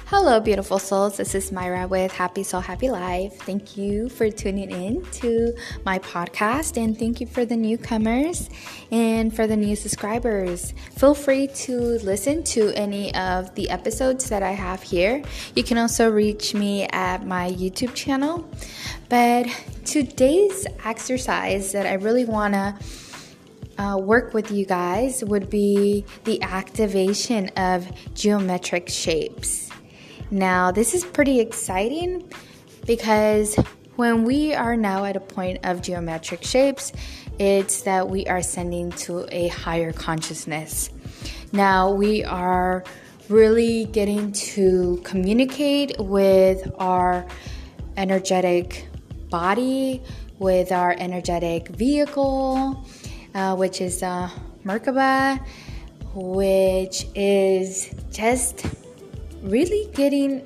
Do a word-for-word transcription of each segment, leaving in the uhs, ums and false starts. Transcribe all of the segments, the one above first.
Hello, beautiful souls. This is Myra with Happy Soul, Happy Life. Thank you for tuning in to my podcast, and thank you for the newcomers and for the new subscribers. Feel free to listen to any of the episodes that I have here. You can also reach me at my YouTube channel. But today's exercise that I really want to Uh, work with you guys would be the activation of geometric shapes. Now, this is pretty exciting because when we are now at a point of geometric shapes, it's that we are ascending to a higher consciousness. Now, we are really getting to communicate with our energetic body, with our energetic vehicle, Uh, which is uh, Merkaba, which is just really getting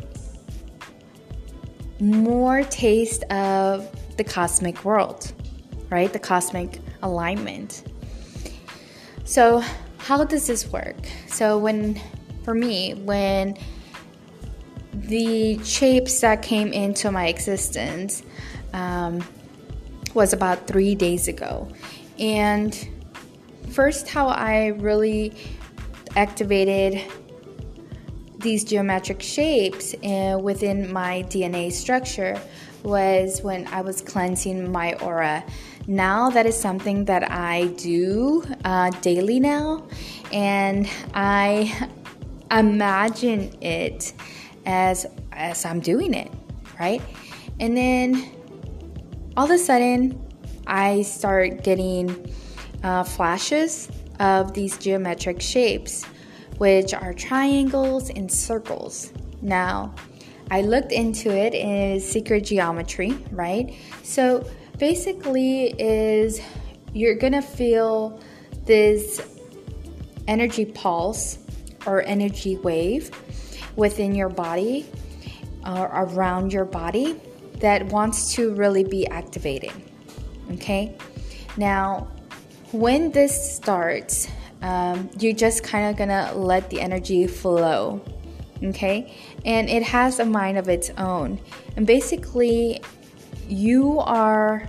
more taste of the cosmic world, right? The cosmic alignment. So how does this work? So when, for me, when the shapes that came into my existence um, was about three days ago. And first, how I really activated these geometric shapes uh, within my D N A structure was when I was cleansing my aura. Now that is something that I do uh, daily now, and I imagine it as as I'm doing it, right? And then all of a sudden, I start getting uh, flashes of these geometric shapes, which are triangles and circles. Now, I looked into it in secret geometry, right? So basically is you're gonna feel this energy pulse or energy wave within your body or around your body that wants to really be activated. Okay, now when this starts, um, you're just kind of gonna let the energy flow. Okay, and it has a mind of its own, and basically you are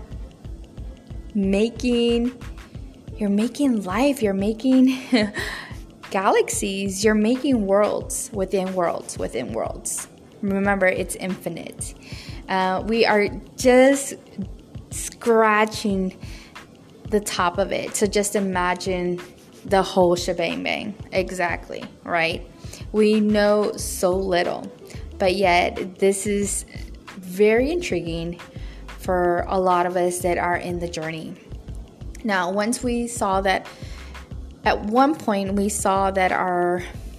making you're making life, you're making galaxies, you're making worlds within worlds within worlds. Remember, it's infinite. Uh, we are just scratching the top of it. So just imagine the whole shebang bang. Exactly, right? We know so little, but yet this is very intriguing for a lot of us that are in the journey. Now, once we saw that, at one point we saw that our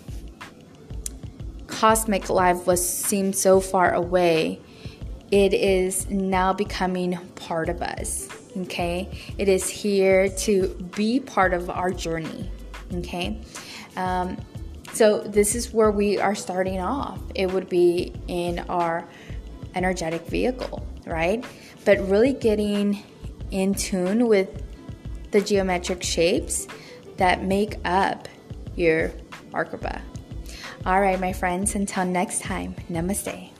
cosmic life was seemed so far away, it is now becoming part of us, okay? It is here to be part of our journey, okay? Um, so this is where we are starting off. It would be in our energetic vehicle, right? But really getting in tune with the geometric shapes that make up your Merkaba. All right, my friends, until next time, namaste.